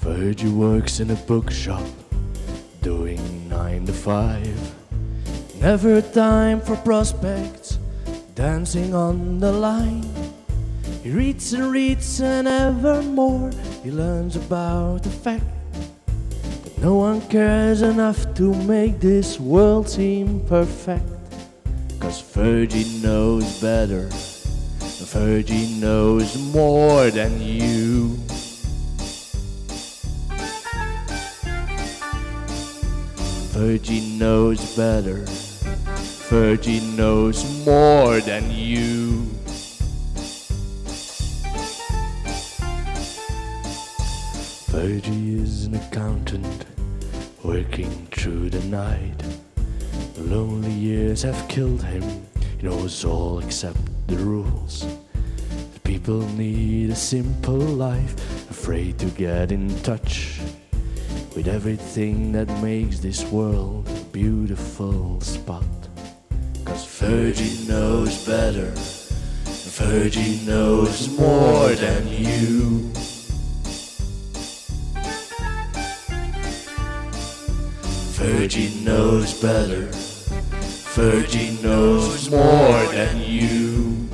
Virgie works in a bookshop, doing 9 to 5. Never time for prospects, dancing on the line. He reads and ever more he learns about the fact that no one cares enough to make this world seem perfect. 'Cause Virgie knows better, Virgie knows more than you. Virgie knows better, Virgie knows more than you. Virgie is an accountant, working through the night. The lonely years have killed him, he knows all except the rules. The people need a simple life, afraid to get in touch with everything that makes this world a beautiful spot. 'Cause Virgie knows better, Virgie knows more than you. Virgie knows better, Virgie knows more than you.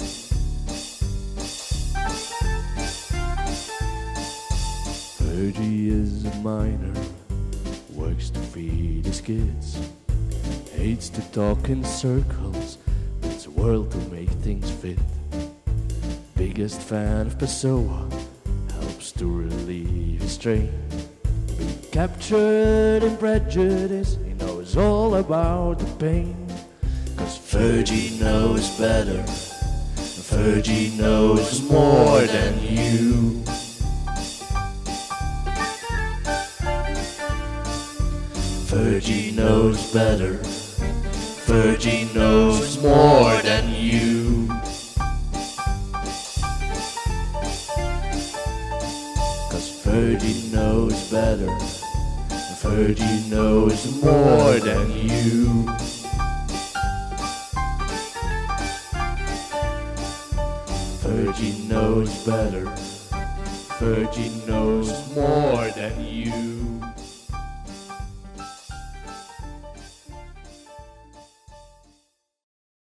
Virgie is a miner, works to feed his kids, hates to talk in circles, wants a world to make things fit. Biggest fan of Pessoa, helps to relieve his strain. Being captured in prejudice, he knows all about the pain. 'Cause Virgie knows better, Virgie knows more than you. Virgie knows better, Virgie knows more than you. 'Cause Virgie knows better, Virgie knows more than you. Virgie knows better, Virgie knows more than you.